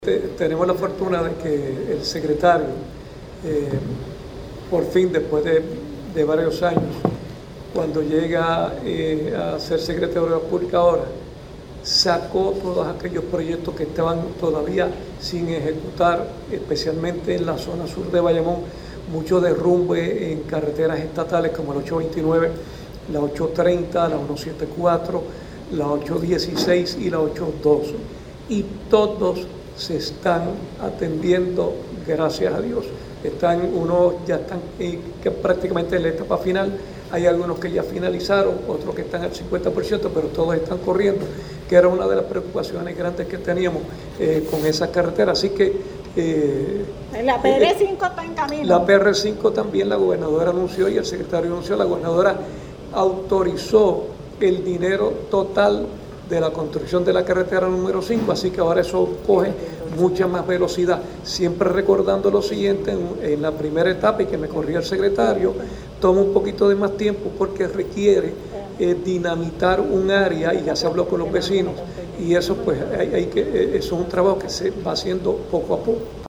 Tenemos la fortuna de que el secretario, por fin, después de varios años, cuando llega a ser secretario de la Pública ahora, sacó todos aquellos proyectos que estaban todavía sin ejecutar, especialmente en la zona sur de Bayamón, mucho derrumbe en carreteras estatales como la 829, la 830, la 174, la 816 y la 812. Y todos se están atendiendo, gracias a Dios. Unos ya están que prácticamente en la etapa final, hay algunos que ya finalizaron, otros que están al 50%, pero todos están corriendo, que era una de las preocupaciones grandes que teníamos con esa carretera. Así que la PR5 está en camino. La PR5 también la gobernadora anunció y el secretario anunció, la gobernadora autorizó el dinero total de la construcción de la carretera número 5, así que ahora eso coge mucha más velocidad. Siempre recordando lo siguiente, en la primera etapa, y que me corría el secretario, toma un poquito de más tiempo porque requiere dinamitar un área, y ya se habló con los vecinos, y eso pues eso es un trabajo que se va haciendo poco a poco.